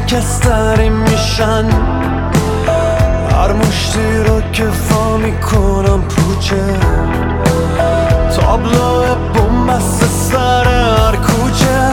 خاکستری میشن. هر مشتی رو که وا میکنم پوچه، تابلو بومبست سر هر کوچه.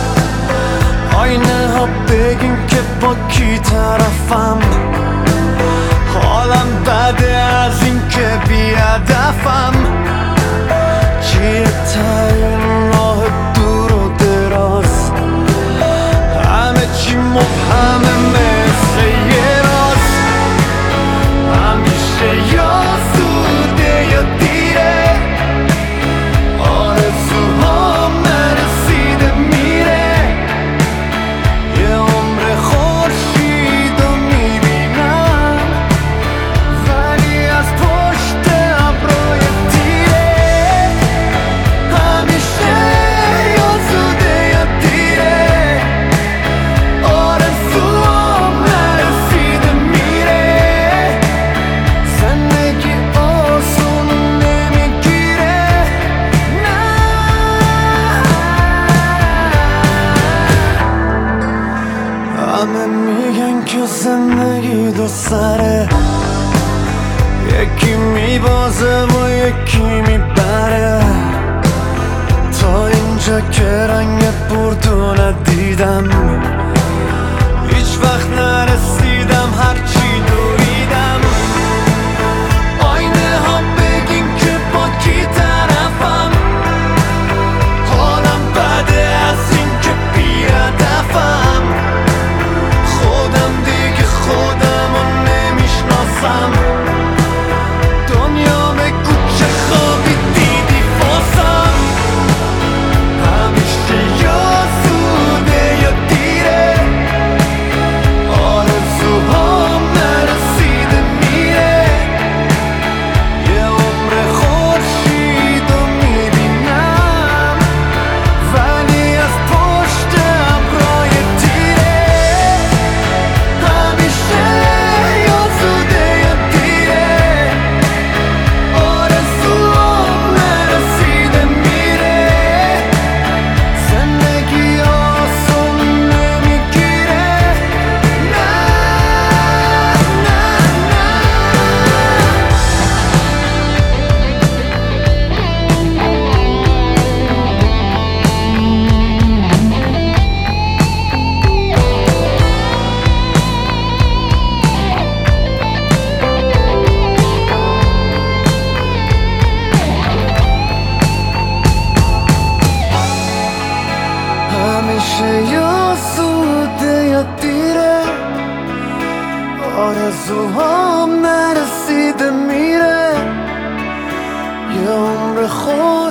آینه ها بگین که با کی طرفم، حالم بده از این که بی هدفم. چیه تاین راه دور و دراز، همه چی مبهمه مثل یه راز. همیشه یا زوده یا دیره، آرزوهام نرسیده میره. یه عمر خورشید رو میبینم، ولی از پشت ابرای تیره. همیشه یا زوده یا دیره، آرزوهام نرسیده میره. زندگی آسون نمیگیره، نه. همه میگن که زندگی دو سره، یکی میبازه و یکی میبره. تا اینجا که رنگ بردو ندیدم، هیچ وقت نرسیدم هرچی دویدم. آینه ها بگین که با کی طرفم، حالم بده از این که بی هدفم. خودم دیگه خودم رو نمیشناسم، دنیا بگو چه خوابی دیدی واسم. همیشه یا زوده یا دیره، آرزوهام نرسیده میره. یه عمر خورشید رو میبینم، ولی از پشت ابرای تیره. همیشه یا زوده یا دیره، آرزوهام نرسیده میره. زندگی آسون نمیگیره، نه نه همیشه یا زوده یا دیره، آرزوهام نرسیده میره. یه عمر